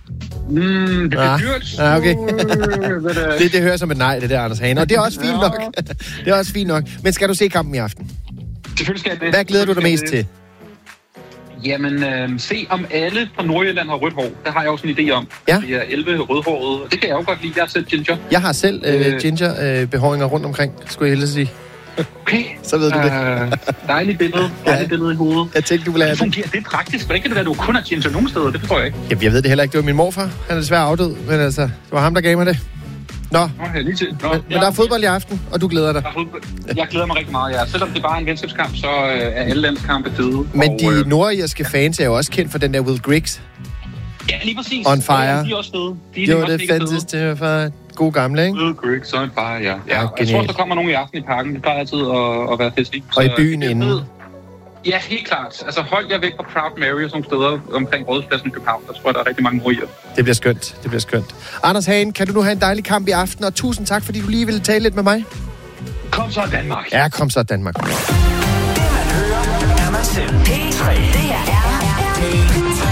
Det bliver dyrt. Ja, okay. det hører som et nej, det der, Anders Hagen. Og det er også fint nok. Det er også fint nok. Men skal du se kampen i aften? Selvfølgelig skal jeg det. Hvad glæder du dig mest til? Jamen, se om alle fra Nordjylland har rødt hår. Det har jeg også en idé om. Ja. Vi er 11 rødhårede, og det kan jeg jo godt lide. Jeg har selv ginger. Jeg har selv ginger-behåringer rundt omkring, skulle jeg helst sige. Okay. Så ved du det. Dejligt billede. Dejligt billede i hovedet. Jeg tænkte, du ville have det. Fungerer det praktisk? Hvordan kan det være, at du kun har ginger nogen steder? Det forstår jeg ikke. Jamen, jeg ved det heller ikke. Det var min morfar. Han er desværre afdød, men altså, det var ham, der gav mig det. Nå. Men der er fodbold i aften, og du glæder dig. Jeg glæder mig rigtig meget, ja. Selvom det bare er en venskabskamp, så er alle landskampe fede. Men de nordirske fans er jo også kendt for den der Will Griggs. Ja, lige præcis. On Fire. Ja, de er også fede. Det fandtes det for god gamle, ikke? Will Griggs, On Fire, ja. Jeg tror, der kommer nogen i aften i parken. Det plejer altid at være festligt. Og i byen inden. Ja, helt klart. Altså hold jer væk fra Proud Mary og sådan steder omkring Rådhuspladsen i København. Der tror jeg, der er rigtig mange ryger. Det bliver skønt. Det bliver skønt. Anders Hagen, kan du nu have en dejlig kamp i aften, og tusind tak, fordi du lige ville tale lidt med mig. Kom så, Danmark. Ja, kom så, Danmark. Det, man hører, er mig selv. P3. Det her er P3.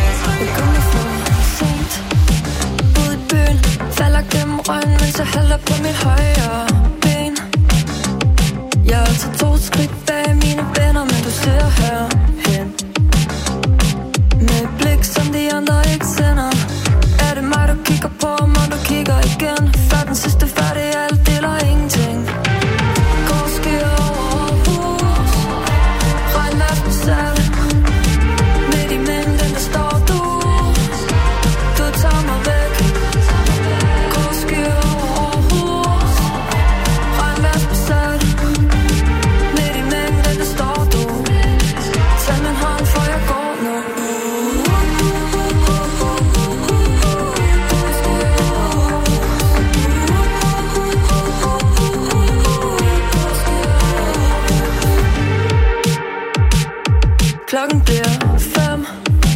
Ude i byen, falder gennem røgen, mens jeg hælder på mit højre ben. Jeg tager 2 skridt bag mine venner, men du ser herhen. Med et blik, som de andre ikke sender. Er det mig, du kigger på, og du kigger igen? Før den sidste færdig, alt deler ingenting. Går skyer over hus, regn af på selv. Midt i mængden, der står du. Du tager mig væk. Går skyer over hus, regn af på selv. Midt i mængden, der står du. Tag min hånd, for jeg går nu. Klokken bliver 5.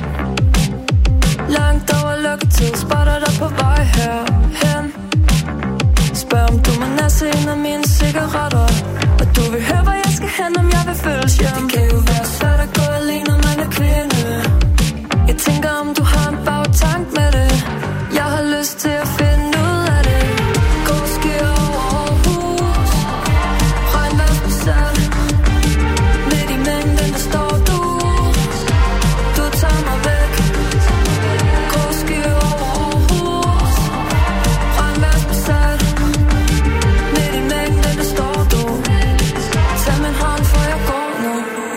Langt over lukketid, spotter dig på vej herhen. Spørg om du må næse en af mine cigaretter. Og du vil høre, hvor jeg skal hen, om jeg vil følges hjem. Det kan jo være svært at gå alene, når man er kvinde. Jeg tænker, om du har en bagtank med det. Jeg har lyst til at finde ud af det. Gå skyer over hus, regnvejr på selv. Midt i mængden, der står du. Du tager mig væk. Gå skyer over hus, regnvejr på selv. Midt i mængden, der står du. Tag min hånd, for jeg går nu.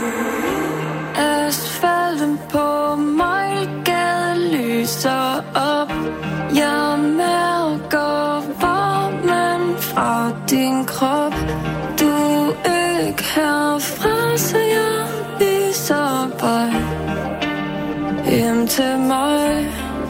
Asfalten på Mejlgade lyser op. Jeg mærker varmen fra din krop. Du er ikke herfra, så jeg viser vej hjem til mig.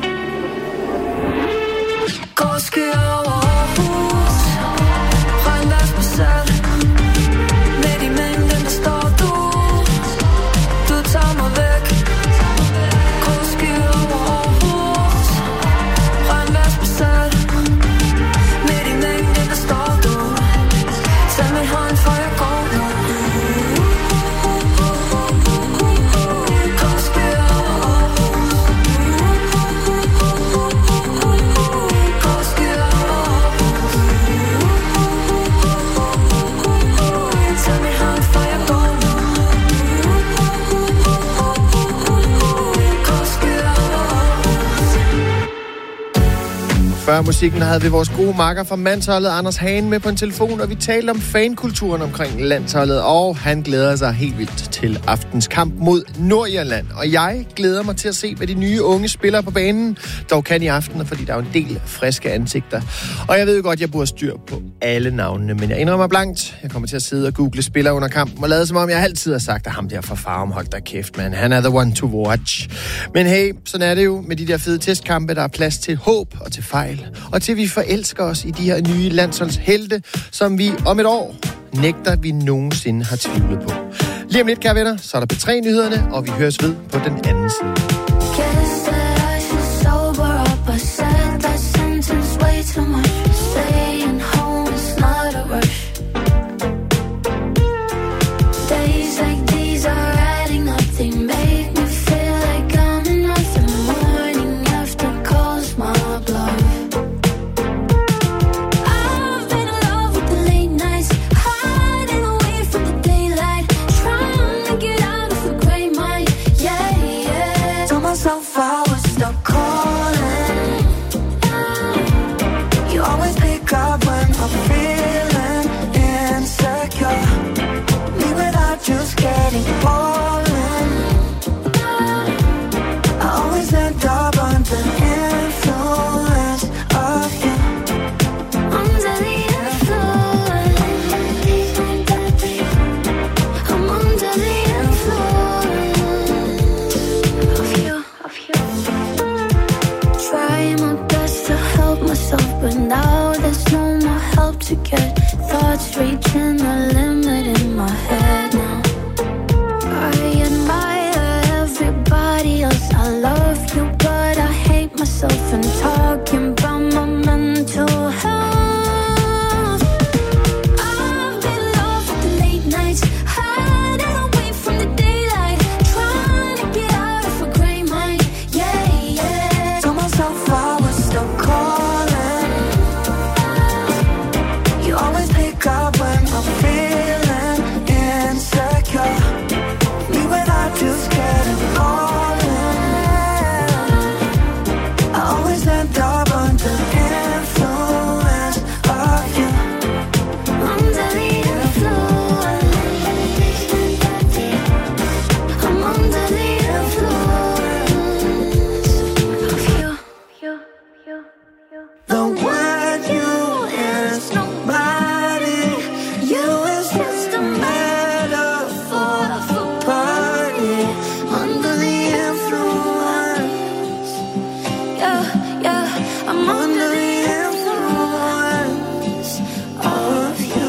Går skyer over hus, regnvejr på selv. Midt i mængden, der står du. Du tager mig væk. Går skyer over hus, regnvejr på selv. Midt i mængden, der står du. Tag min hånd, for jeg går nu. Går skyer over hus. Går skyer over hus. Tag min hånd, for jeg går nu. Går skyer over hus. Før musikken havde vi vores gode makker fra mandsholdet, Anders Hagen, med på en telefon, og vi talte om fankulturen omkring landsholdet, og han glæder sig helt vildt til aftens kamp mod Nordirland. Og jeg glæder mig til at se, hvad de nye unge spillere på banen dog kan i aften, fordi der er jo en del friske ansigter. Og jeg ved jo godt, at jeg burde styr på alle navnene, men jeg indrømmer blankt. Jeg kommer til at sidde og google spillere under kampen og lade som om, jeg altid har sagt, at ham der fra Farum, hold da kæft, man. Han er the one to watch. Men hey, sådan er det jo med de der fede testkampe, der er plads til håb og til fejl. Og til vi forelsker os i de her nye landsholdshelte, som vi om et år nægter, at vi nogensinde har tvivlet på. Lige om lidt, kære venner, så er der P3-nyhederne, og vi høres ved på den anden side. Make me feel like I'm in the morning after calls my so far, we're still calling. You always pick up when I'm feeling insecure. Me without just getting boring. I always end up under influence of you. Under the influence. I'm under the influence of you. Trying my best to help myself, but now there's no more help to get. Thoughts reaching the limit in my head now. I admire everybody else. I love you, but I hate myself and talking about my mental health. I've been lost with the late nights, hiding away from the daylight, trying to get out of a gray mind. Yeah, yeah. Told myself I was still calling. You always pick up when I'm feeling insecure. Me when I just get it calling. I always end up under influence of you. Under the influence. I'm under the influence of you. The word you is nobody. You is just a metaphor for party. Under the influence. Yeah, yeah. I'm under the influence of you.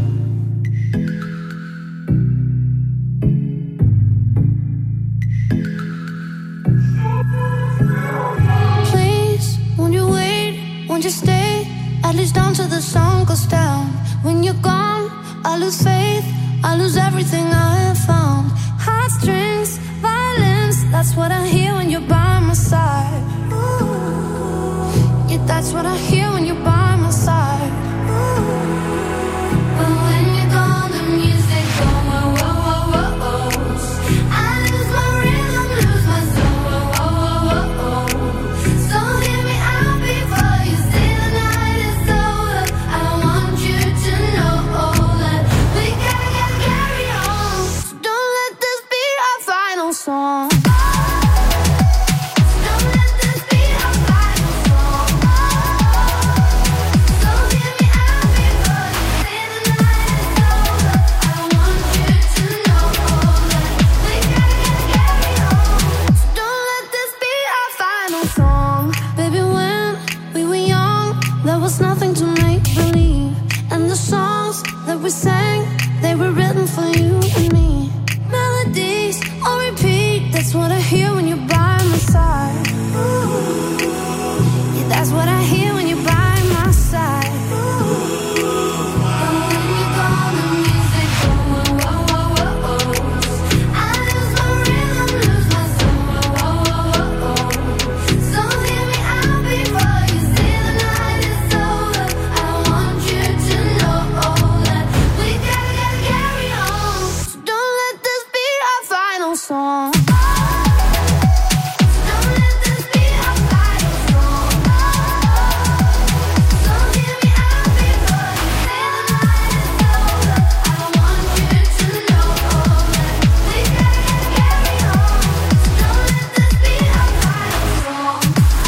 Please, won't you wait? Won't you stay? At least until the sun goes down. When you're gone, I lose faith. I lose everything I have found. Heartstrings, violence. That's what I hear when you're by my side. Yeah, that's what I hear when you're by my side. But when you're gone, the music goes whoa, whoa, whoa, whoa, whoa. I lose my rhythm, lose my soul, whoa, whoa, whoa, whoa. So hear me out before you say the night is over. I want you to know that we gotta carry on. So don't let this be our final song. Don't let this be our final song. So hear me out before you say the night is over. I want you to know that we gotta carry on. So don't let this be our final song. Baby, when we were young, there was nothing to make believe. And the songs that we sang, they were written for you and me. Melodies on repeat, that's what I hear when you're by my side. Yeah, that's what I hear when you're by my side. But when you're gone, the music goes whoa, whoa, whoa, whoa, whoa. I lose my rhythm, lose my soul, whoa, whoa, whoa, whoa. So hear me out before you say the night is over. I want you to know that we gotta carry on. So don't let this be our final song. Don't let this be our final song. So hear me out before you say the night is over. I want you to know that we gotta carry on. So don't let this be our final song.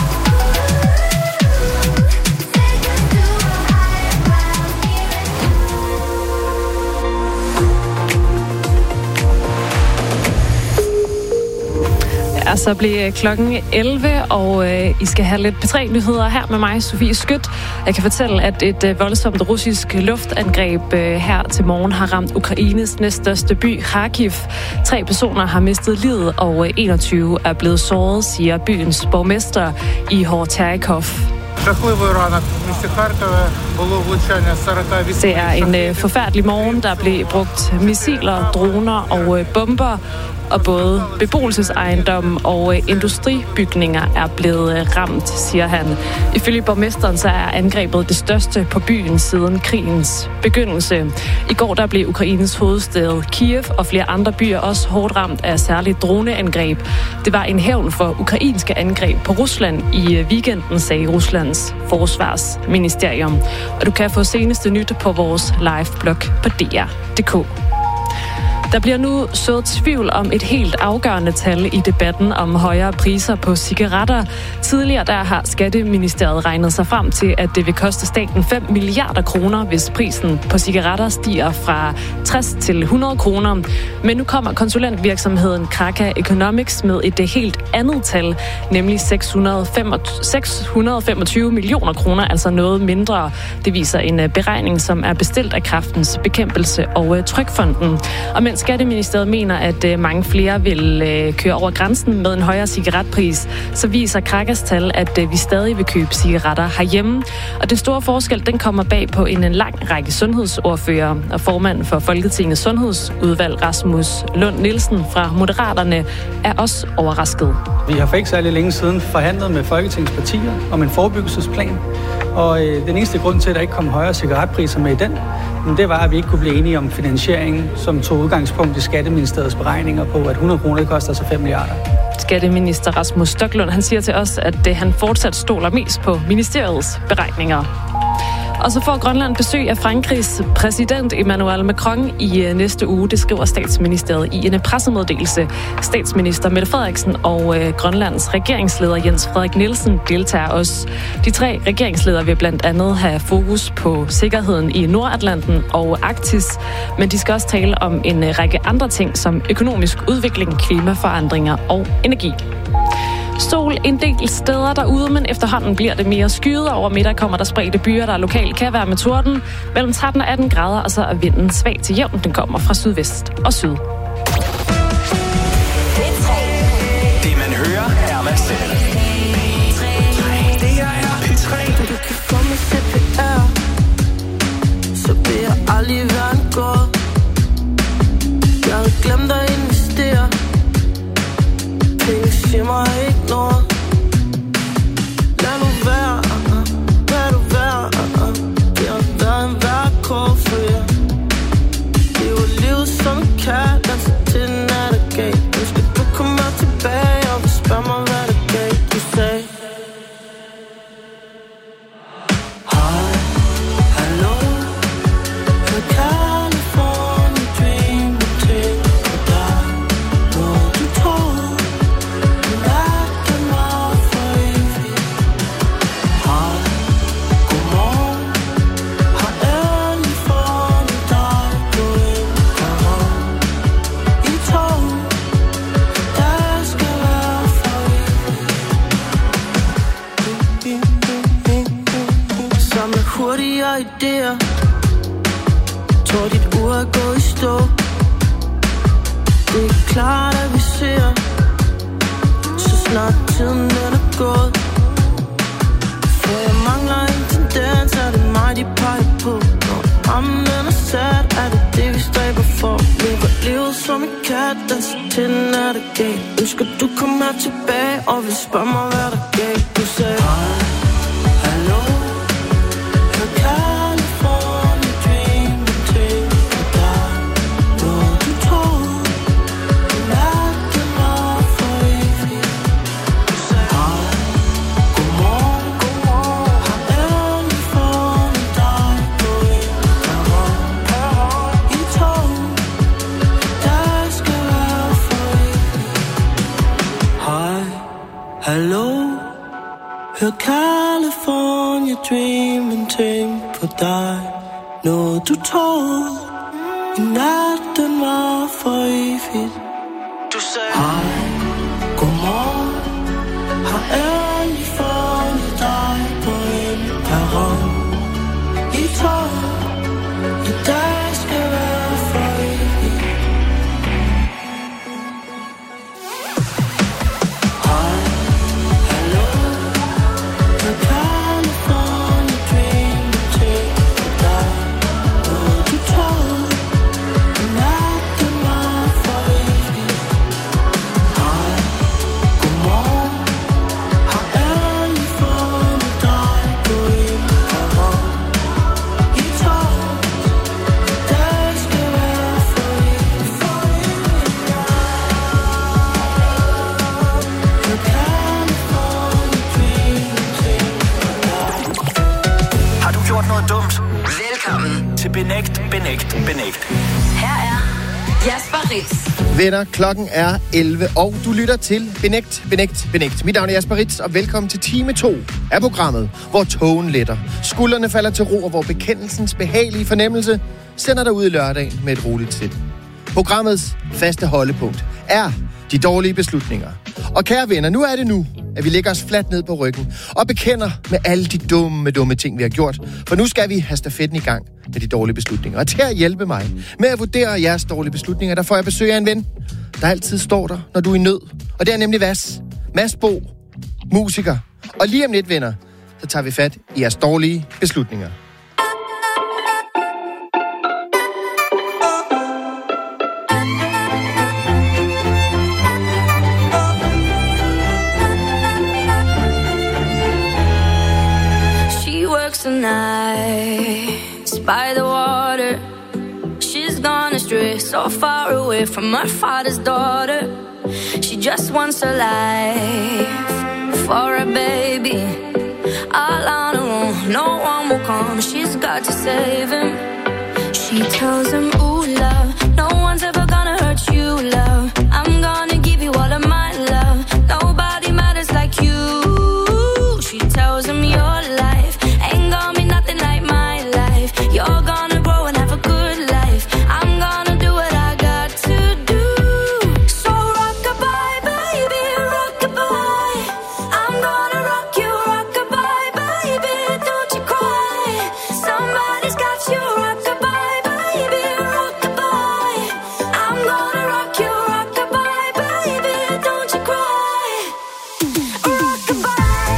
Take us to a higher ground, hear it. Ja, så bliver klokken 11, og I skal have lidt P3-nyheder her med mig, Sofie Skødt. Jeg kan fortælle, at et voldsomt russisk luftangreb her til morgen har ramt Ukraines næststørste by, Kharkiv. 3 personer har mistet livet, og 21 er blevet såret, siger byens borgmester Ihor Terikov. Det er en forfærdelig morgen. Der blev brugt missiler, droner og bomber og både beboelsesejendomme og industribygninger er blevet ramt, siger han. Ifølge borgmesteren så er angrebet det største på byen siden krigens begyndelse. I går der blev Ukraines hovedstad Kiev og flere andre byer også hårdt ramt af særligt droneangreb. Det var en hævn for ukrainske angreb på Rusland i weekenden, sagde Ruslands forsvarsministerium. Og du kan få seneste nyt på vores live-blog på DR.dk. Der bliver nu sået tvivl om et helt afgørende tal i debatten om højere priser på cigaretter. Tidligere der har Skatteministeriet regnet sig frem til, at det vil koste staten 5 milliarder kroner, hvis prisen på cigaretter stiger fra 60 til 100 kroner. Men nu kommer konsulentvirksomheden Kraka Economics med et helt andet tal, nemlig 625 millioner kroner, altså noget mindre. Det viser en beregning, som er bestilt af Kræftens Bekæmpelse og Trykfonden. Og mens Skatteministeriet mener, at mange flere vil køre over grænsen med en højere cigaretpris, så viser Krakas tal, at vi stadig vil købe cigaretter herhjemme. Og den store forskel, den kommer bag på en lang række sundhedsordfører, og formanden for Folketingets sundhedsudvalg, Rasmus Lund Nielsen fra Moderaterne, er også overrasket. Vi har for ikke særlig længe siden forhandlet med Folketingets partier om en forebyggelsesplan, og den eneste grund til, at der ikke kom højere cigaretpriser med i den, det var, at vi ikke kunne blive enige om finansieringen, som tog udgangspunkt i Skatteministeriets beregninger på, at 100 kroner koster altså 5 milliarder. Skatteminister Rasmus Stoklund, han siger til os, at han fortsat stoler mest på ministeriets beregninger. Og så får Grønland besøg af Frankrigs præsident Emmanuel Macron i næste uge. Det skriver statsministeriet i en pressemeddelelse. Statsminister Mette Frederiksen og Grønlands regeringsleder Jens Frederik Nielsen deltager også. De 3 regeringsledere vil blandt andet have fokus på sikkerheden i Nordatlanten og Arktis, men de skal også tale om en række andre ting som økonomisk udvikling, klimaforandringer og energi. Sol en del steder derude, men efterhånden bliver det mere skyet. Over middag kommer der spredte byer, der lokalt kan være med torden. Mellem 13 og 18 grader, og så er vinden svag til jævn. Den kommer fra sydvest og syd. Det man hører er man selv. Det her er P3. Du kan få mig CPR, så vil jeg aldrig være en gård. Jeg havde glemt at investere. Penge siger mig ikke noget. Lad nu være, lad du være. Det har været en værre kår for jer. Det var livet som en kat, danser til den er der gav. Ønsker du kommer tilbage og vil spørge mig hvad der gav. Du sagde hej, hallo, fra California dream du tænker på dig. Når du tror hurtigere idéer. Tror dit ur er gået i stå. Det er klart at vi ser, så snart tiden den er gået. For jeg mangler en tendens, er det mig de peger på. Når rammen den er sat, er det det vi stræber for. Lever livet som en kat, danser til den er der gav. Ønsker du kommer tilbage og vil spørge mig hvad der gav. Du sagde hej, hallo, fra California dream du tænker på dig. Når du tror den natten var for evigt. Du sagde hej, godmorgen, godmorgen. Har endelig fundet dig på en perron. I tog, der skal være for evigt. Hej, hallo, hør California dream en ting på dig. Noget du troede i natten var for evigt. Du sagde hej, godmorgen. Har endelig fundet dig på en perron. I tog, i dag skal være for evigt. Hej, hallo, hør California dream en ting på dig. Noget du troede i natten var for evigt. Benægt. Her er Jasper Ritz. Venner, klokken er 11, og du lytter til Benægt. Mit navn er Jasper Ritz, og velkommen til time 2 af programmet, hvor togen letter, skuldrene falder til ro, og hvor bekendelsens behagelige fornemmelse sender dig ud i lørdagen med et roligt sind. Programmets faste holdepunkt er de dårlige beslutninger. Og kære venner, nu er det nu, at vi lægger os fladt ned på ryggen og bekender med alle de dumme ting, vi har gjort. For nu skal vi have stafetten i gang med de dårlige beslutninger. Og til at hjælpe mig med at vurdere jeres dårlige beslutninger, der får jeg besøg af en ven, der altid står der, når du er i nød. Og det er nemlig Mads Bo, musiker. Og lige om lidt, venner, så tager vi fat i jeres dårlige beslutninger. Nights by the water, she's gone astray, so far away from her father's daughter. She just wants a life for a baby, all on her own, no one will come, she's got to save him. She tells him, ooh love, no one's ever gonna hurt you, love, I'm gonna give you all of my love, nobody matters like you. She tells him your life ain't gonna be nothing like my life. You're gonna grow and have a good life. I'm gonna do what I got to do. So rock-a-bye, baby, rock-a-bye. I'm gonna rock you, rock-a-bye, baby, don't you cry. Somebody's got you, rock-a-bye, baby, rock-a-bye. I'm gonna rock you, rock-a-bye, baby, don't you cry. Rock-a-bye.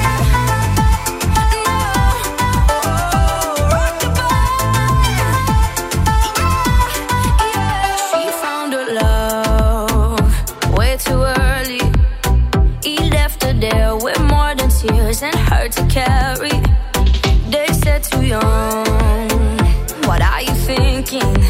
And hard to carry. They said too young. What are you thinking?